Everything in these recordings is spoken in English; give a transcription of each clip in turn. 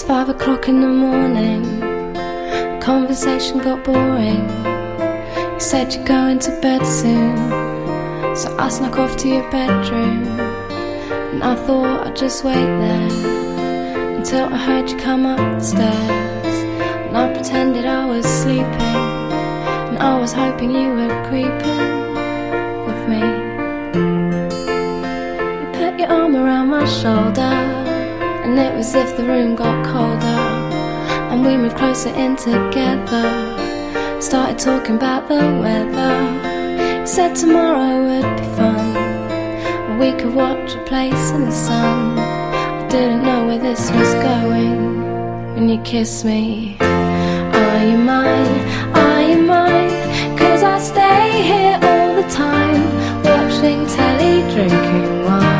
5 o'clock in the morning. The conversation got boring. You said you're going to bed soon, so I snuck off to your bedroom. And I thought I'd just wait there until I heard you come up the stairs. And I pretended I was sleeping, and I was hoping you were creeping with me. You put your arm around my shoulder, and it was as if the room got colder. And we moved closer in together, started talking about the weather. You said tomorrow would be fun, and we could watch a place in the sun. I didn't know where this was going when you kissed me. Are you mine? Are you mine? 'Cause I stay here all the time, watching telly, drinking wine.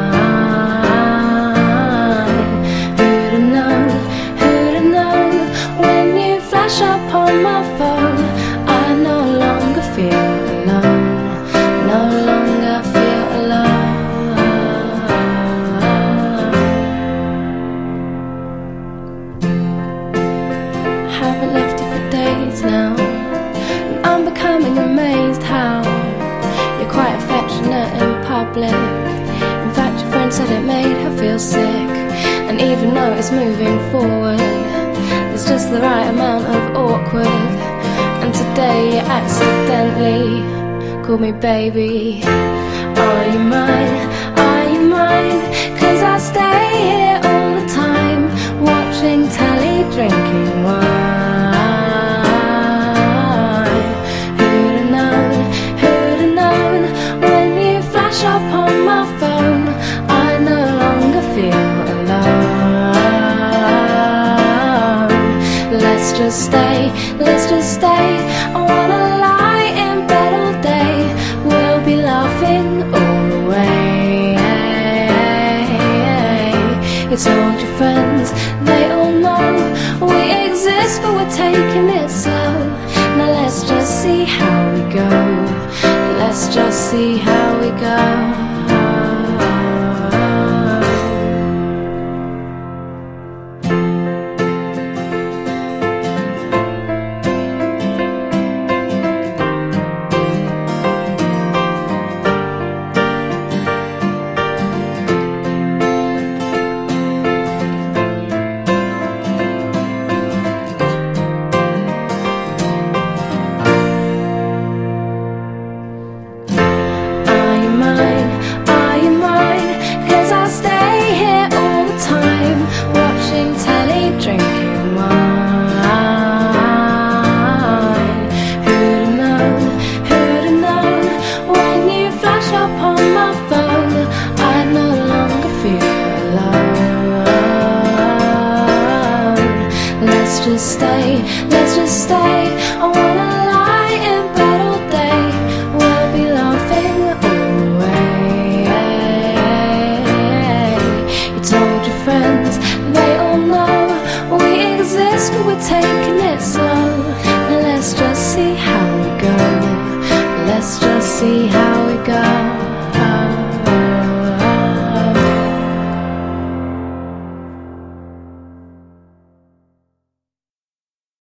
Up on my phone, I no longer feel alone, no longer feel alone. I haven't left you for days now, and I'm becoming amazed how you're quite affectionate in public. In fact, your friend said it made her feel sick. And even though it's moving forward, there's just the right amount of awkward. And today you accidentally called me baby. Are you mine? Are you mine? 'Cause I stay here all the time, watching telly, drinking wine. Who'd have known? Who'd have known? When you flash up on my phone, I no longer feel alone. Let's just stay, let's just stay. I wanna lie in bed all day. We'll be laughing all the way. You told your friends, they all know we exist, but we're taking it slow. Now let's just see how we go. Let's just see how we go.